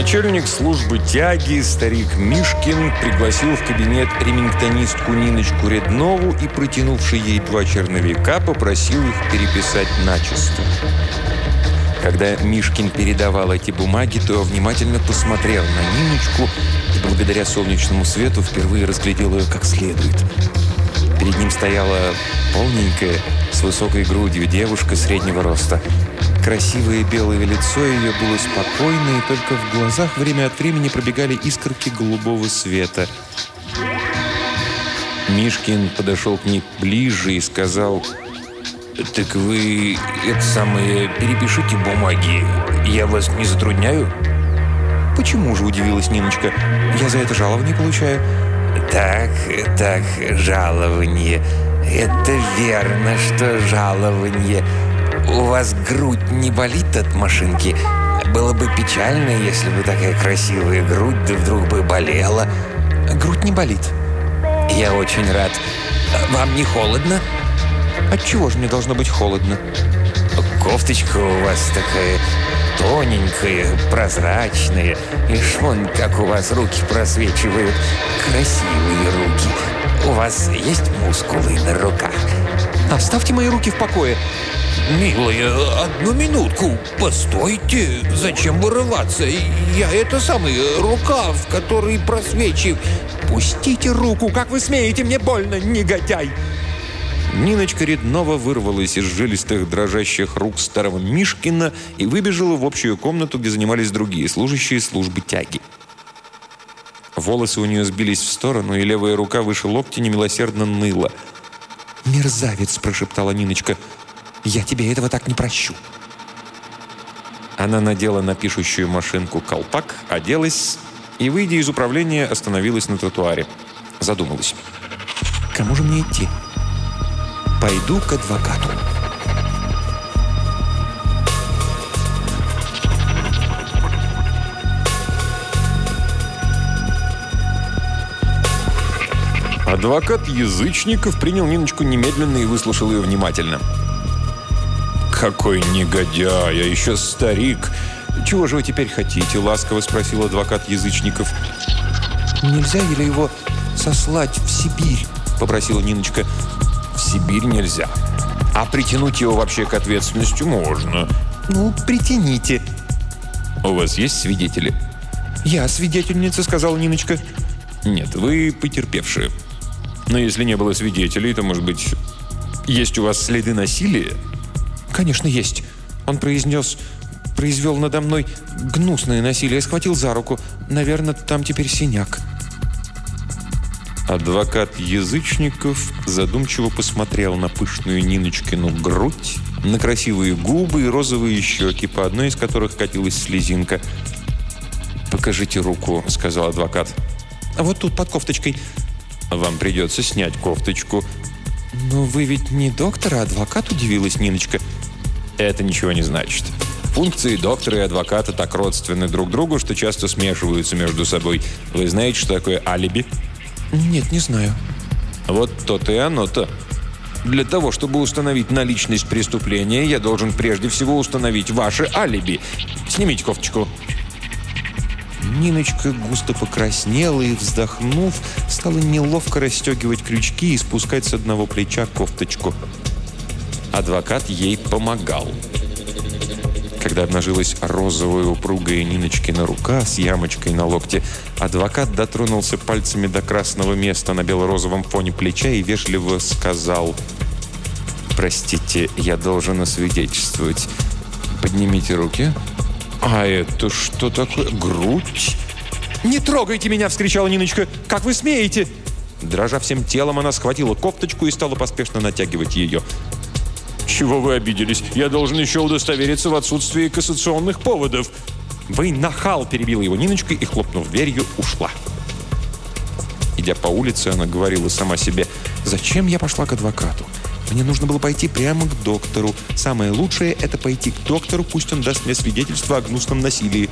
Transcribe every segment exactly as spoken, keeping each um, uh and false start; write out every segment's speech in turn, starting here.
Начальник службы тяги, старик Мишкин, пригласил в кабинет ремингтонистку Ниночку Реднову и, протянувши ей два черновика, попросил их переписать начисто. Когда Мишкин передавал эти бумаги, то внимательно посмотрел на Ниночку и, благодаря солнечному свету, впервые разглядел ее как следует. Перед ним стояла полненькая, с высокой грудью девушка среднего роста. Красивое белое лицо ее было спокойно, и только в глазах время от времени пробегали искорки голубого света. Мишкин подошел к ней ближе и сказал: «Так вы, это самое, перепишите бумаги. Я вас не затрудняю?» «Почему же?» – удивилась Ниночка. «Я за это жалование получаю». «Так, так, жалование. Это верно, что жалование. У вас грудь не болит от машинки? Было бы печально, если бы такая красивая грудь да вдруг бы болела». «Грудь не болит». «Я очень рад. Вам не холодно?» «Отчего же мне должно быть холодно?» «Кофточка у вас такая тоненькая, прозрачная. И шмон, как у вас руки просвечивают. Красивые руки. У вас есть мускулы на руках?» «Оставьте мои руки в покое». «Милая, одну минутку. Постойте. Зачем вырываться? Я это самый рукав, который просвечив...» «Пустите руку! Как вы смеете? Мне больно, негодяй!» Ниночка Реднова вырвалась из жилистых дрожащих рук старого Мишкина и выбежала в общую комнату, где занимались другие служащие службы тяги. Волосы у нее сбились в сторону, и левая рука выше локтя немилосердно ныла. «Мерзавец!» – прошептала Ниночка. «Я тебе этого так не прощу!» Она надела на пишущую машинку колпак, оделась и, выйдя из управления, остановилась на тротуаре. Задумалась. «Кому же мне идти?» «Пойду к адвокату». Адвокат Язычников принял Ниночку немедленно и выслушал ее внимательно. «Какой негодяй, а еще старик! Чего же вы теперь хотите?» – ласково спросил адвокат Язычников. «Нельзя ли его сослать в Сибирь?» – попросила Ниночка. «В Сибирь нельзя. А притянуть его вообще к ответственности можно». «Ну, притяните». «У вас есть свидетели?» «Я свидетельница», – сказала Ниночка. «Нет, вы потерпевшие. Но если не было свидетелей, то, может быть, есть у вас следы насилия?» «Конечно, есть. Он произнес, произвел надо мной гнусное насилие, схватил за руку. Наверное, там теперь синяк». Адвокат Язычников задумчиво посмотрел на пышную Ниночкину грудь, на красивые губы и розовые щеки, по одной из которых катилась слезинка. «Покажите руку», — сказал адвокат. «А вот тут, под кофточкой». «Вам придется снять кофточку». «Но вы ведь не доктор, а адвокат», — удивилась Ниночка. «Это ничего не значит. Функции доктора и адвоката так родственны друг другу, что часто смешиваются между собой. Вы знаете, что такое алиби?» «Нет, не знаю». «Вот то-то и оно-то. Для того, чтобы установить наличность преступления, я должен прежде всего установить ваше алиби. Снимите кофточку». Ниночка густо покраснела и, вздохнув, стала неловко расстегивать крючки и спускать с одного плеча кофточку. Адвокат ей помогал. Когда обнажилась розовая упругая Ниночкина рука с ямочкой на локте, адвокат дотронулся пальцами до красного места на бело-розовом фоне плеча и вежливо сказал: «Простите, я должен освидетельствовать. Поднимите руки». «А это что такое? Грудь?» «Не трогайте меня!» – вскричала Ниночка. «Как вы смеете?» Дрожа всем телом, она схватила кофточку и стала поспешно натягивать ее. «Чего вы обиделись? Я должен еще удостовериться в отсутствии кассационных поводов». «Вы нахал!» – перебила его Ниночка и, хлопнув дверью, ушла. Идя по улице, она говорила сама себе: «Зачем я пошла к адвокату? Мне нужно было пойти прямо к доктору. Самое лучшее – это пойти к доктору, пусть он даст мне свидетельство о гнусном насилии».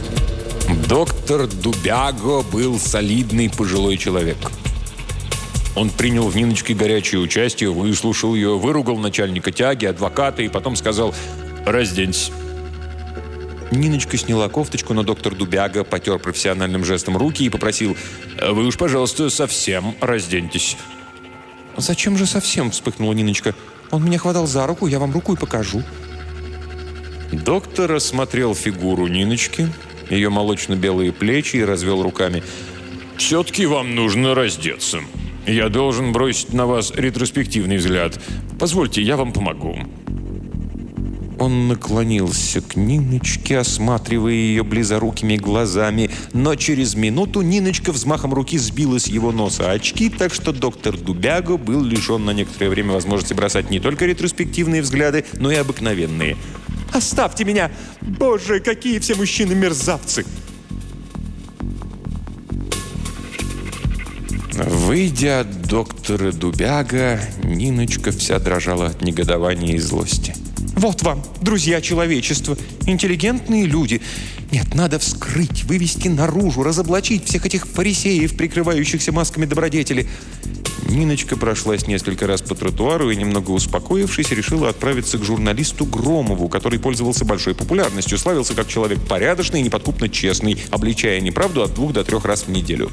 Доктор Дубяго был солидный пожилой человек. Он принял в Ниночке горячее участие, выслушал ее, выругал начальника тяги, адвоката и потом сказал: «Разденься». Ниночка сняла кофточку, но доктор Дубяга потер профессиональным жестом руки и попросил: «Вы уж, пожалуйста, совсем разденьтесь». «Зачем же совсем?» – вспыхнула Ниночка. «Он меня хватал за руку, я вам руку и покажу». Доктор осмотрел фигуру Ниночки, ее молочно-белые плечи и развел руками. «Все-таки вам нужно раздеться. Я должен бросить на вас ретроспективный взгляд. Позвольте, я вам помогу». Он наклонился к Ниночке, осматривая ее близорукими глазами, но через минуту Ниночка взмахом руки сбила с его носа очки, так что доктор Дубяга был лишен на некоторое время возможности бросать не только ретроспективные взгляды, но и обыкновенные. «Оставьте меня! Боже, какие все мужчины мерзавцы!» Выйдя от доктора Дубяга, Ниночка вся дрожала от негодования и злости. «Вот вам, друзья человечества, интеллигентные люди. Нет, надо вскрыть, вывести наружу, разоблачить всех этих фарисеев, прикрывающихся масками добродетели». Ниночка прошлась несколько раз по тротуару и, немного успокоившись, решила отправиться к журналисту Громову, который пользовался большой популярностью, славился как человек порядочный и неподкупно честный, обличая неправду от двух до трех раз в неделю.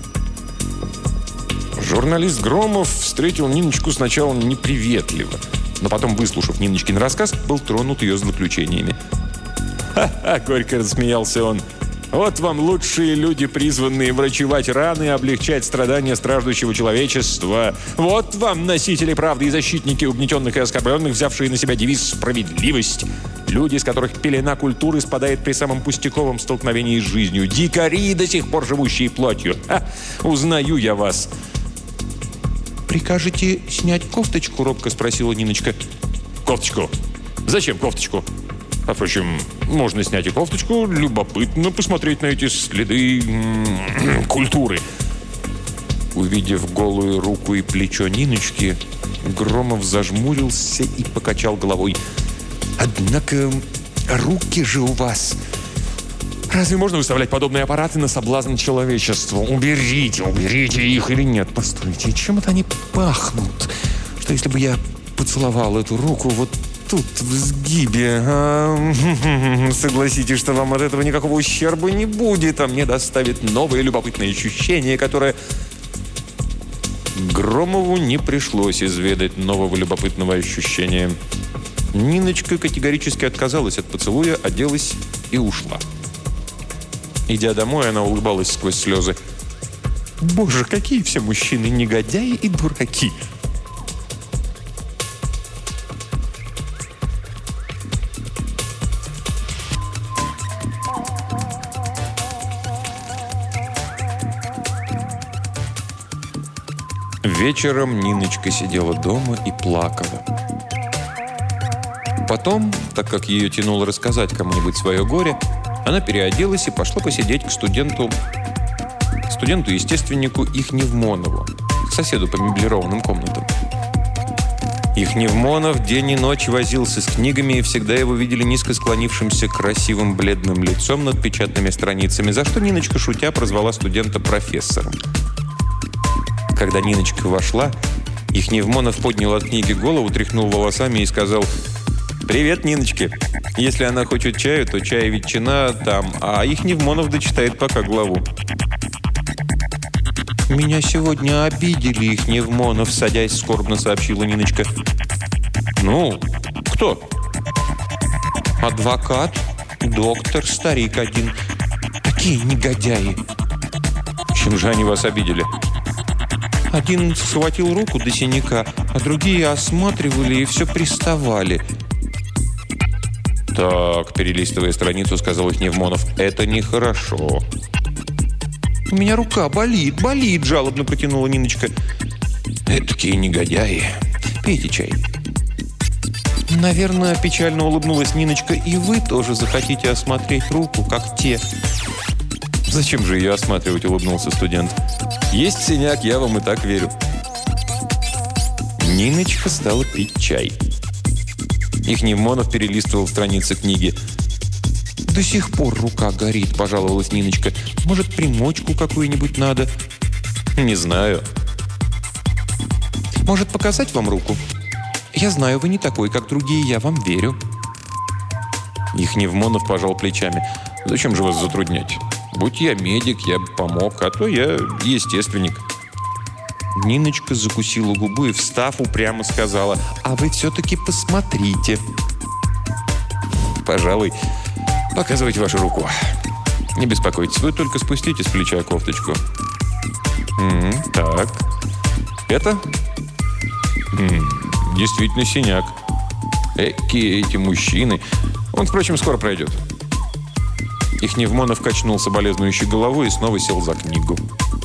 Журналист Громов встретил Ниночку сначала неприветливо, но потом, выслушав Ниночкин рассказ, был тронут ее злоключениями. «Ха-ха!» – горько рассмеялся он. «Вот вам лучшие люди, призванные врачевать раны и облегчать страдания страждущего человечества. Вот вам носители правды и защитники угнетенных и оскорбленных, взявшие на себя девиз «Справедливость». Люди, из которых пелена культуры спадает при самом пустяковом столкновении с жизнью. Дикари, до сих пор живущие плотью. Ха! Узнаю я вас!» «Прикажете снять кофточку?» – робко спросила Ниночка. «Кофточку? Зачем кофточку? А, впрочем, можно снять и кофточку. Любопытно посмотреть на эти следы м-м, культуры». Увидев голую руку и плечо Ниночки, Громов зажмурился и покачал головой. «Однако руки же у вас...» «Разве можно выставлять подобные аппараты на соблазн человечеству? Уберите, уберите их или нет. Постойте, чем это они пахнут? Что если бы я поцеловал эту руку вот тут, в сгибе? А, согласитесь, что вам от этого никакого ущерба не будет, а мне доставит новое любопытное ощущение, которое...» Громову не пришлось изведать нового любопытного ощущения. Ниночка категорически отказалась от поцелуя, оделась и ушла. Идя домой, она улыбалась сквозь слезы. «Боже, какие все мужчины негодяи и дураки!» Вечером Ниночка сидела дома и плакала. Потом, так как ее тянуло рассказать кому-нибудь свое горе, она переоделась и пошла посидеть к студенту, студенту-естественнику Ихневмонову, к соседу по меблированным комнатам. Ихневмонов день и ночь возился с книгами, и всегда его видели низко склонившимся красивым бледным лицом над печатными страницами, за что Ниночка, шутя, прозвала студента профессором. Когда Ниночка вошла, Ихневмонов поднял от книги голову, тряхнул волосами и сказал: «Привет, Ниночке. Если она хочет чаю, то чай и ветчина там, а Ихневмонов дочитает пока главу». «Меня сегодня обидели, Ихневмонов», — садясь, скорбно сообщила Ниночка. «Ну, кто?» «Адвокат, доктор, старик один. Такие негодяи». «Чем же они вас обидели?» «Один схватил руку до синяка, а другие осматривали и все приставали». «Так», — перелистывая страницу, сказал Ихневмонов, — «это нехорошо». «У меня рука болит, болит», — жалобно протянула Ниночка. «Этакие негодяи. Пейте чай». «Наверное, печально улыбнулась Ниночка, и вы тоже захотите осмотреть руку, как те». «Зачем же ее осматривать?» — улыбнулся студент. «Есть синяк, я вам и так верю». Ниночка стала пить чай. Ихневмонов перелистывал страницы книги. «До сих пор рука горит», — пожаловалась Ниночка. «Может, примочку какую-нибудь надо?» «Не знаю». Может, показать вам руку? Я знаю, вы не такой, как другие, я вам верю». Ихневмонов пожал плечами. «Зачем же вас затруднять? Будь я медик, я бы помог, а то я естественник». Ниночка закусила губу и, встав, упрямо сказала: «А вы все-таки посмотрите». «Пожалуй, показывайте вашу руку. Не беспокойтесь, вы только спустите с плеча кофточку». М-м, «Так. Это? М-м, действительно синяк. Эки эти мужчины. Он, впрочем, скоро пройдет». Ихневмонов качнул соболезнующей головой и снова сел за книгу.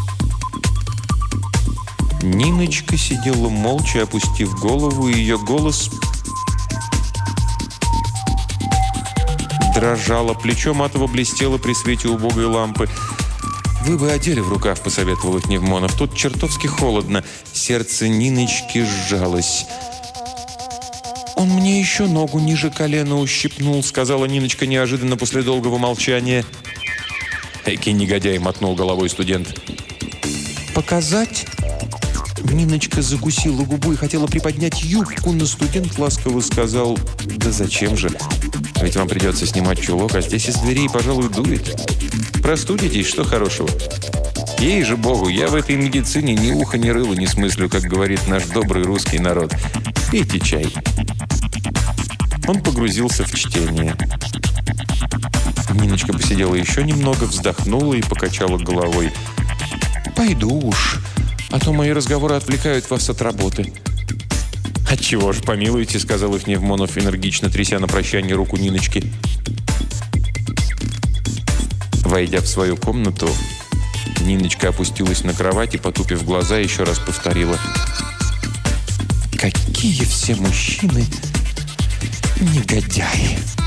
Ниночка сидела молча, опустив голову, и ее голос дрожало, плечо матово блестело при свете убогой лампы. «Вы бы одели в рукав», — посоветовал Ихневмонов. «Тут чертовски холодно». Сердце Ниночки сжалось. «Он мне еще ногу ниже колена ущипнул», — сказала Ниночка неожиданно после долгого молчания. «Эки негодяй», — мотнул головой студент. «Показать?» Ниночка закусила губу и хотела приподнять юбку, но студент ласково сказал: «Да зачем же? Ведь вам придется снимать чулок, а здесь из дверей, пожалуй, дует. Простудитесь, что хорошего? Ей же богу, я в этой медицине ни уха, ни рыла не смыслю, как говорит наш добрый русский народ. Пейте чай». Он погрузился в чтение. Ниночка посидела еще немного, вздохнула и покачала головой. «Пойду уж, а то мои разговоры отвлекают вас от работы». «Отчего ж, помилуйте», — сказал Ихневмонов, энергично тряся на прощание руку Ниночки. Войдя в свою комнату, Ниночка опустилась на кровать и, потупив глаза, еще раз повторила: «Какие все мужчины негодяи!»